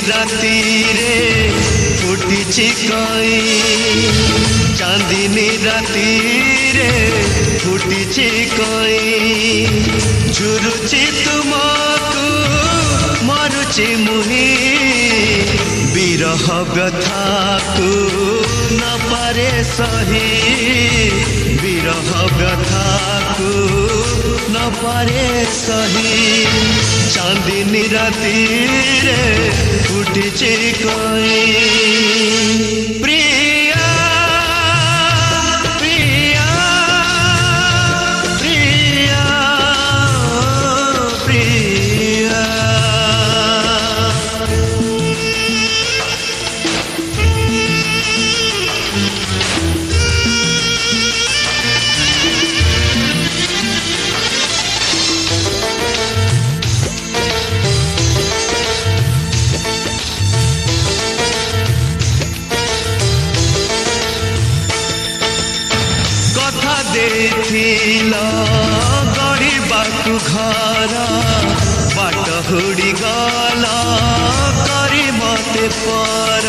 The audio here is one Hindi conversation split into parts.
राती रे फुटी कई चांदनी राती रे फुटी कई झुरुची तुमको मरुची मुही विरह व्यथा को न पारे सही विरह व्यथा को न पारे सही चांदनी राती रे फुटी कई प्रिया प्रिया प्रिया प्रिया गढ़ घर बाट हुड़ी गला करी मते पर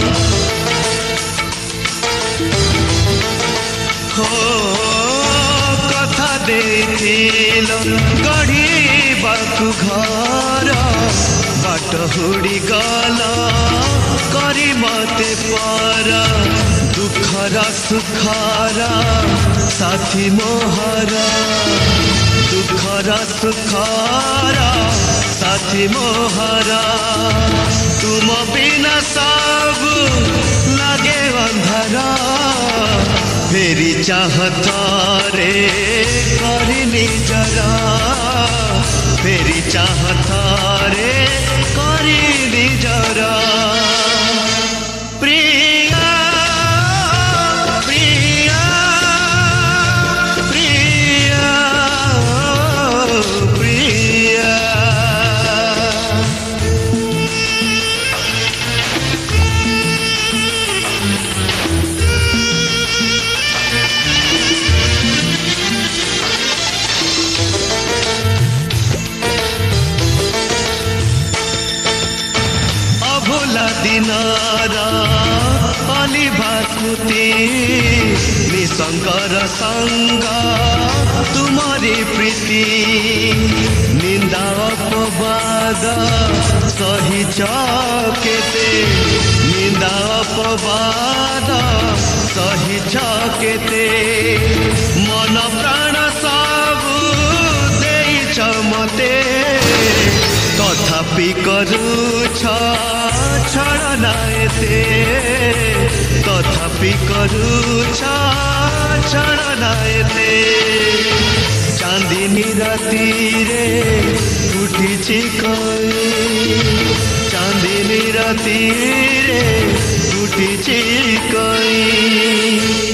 हो कथा देखिल गढ़ी बाकु घर बाट हुड़ी गला करी मते पर दुखरा सुखरा साथी मोहरा दुखरा सुखरा साथी मोहरा तुम बिना सब लगे अंधारा फेरी चाहत रे करिनी जरा फेरी चाहत रे करिनी जरा प्रिया दिनारा पानी भाकुती निसंगर संग तुम्हारी प्रीति निंदा अपवाद सही चकेते निंदा अपवाद सही चकेते मन प्राण सब देइछ मते तथापि करूछ छलना एते तथापि करूछ छलना एते चांदनी राती रे फुटी कई चांदनी राती रे फुटी कई।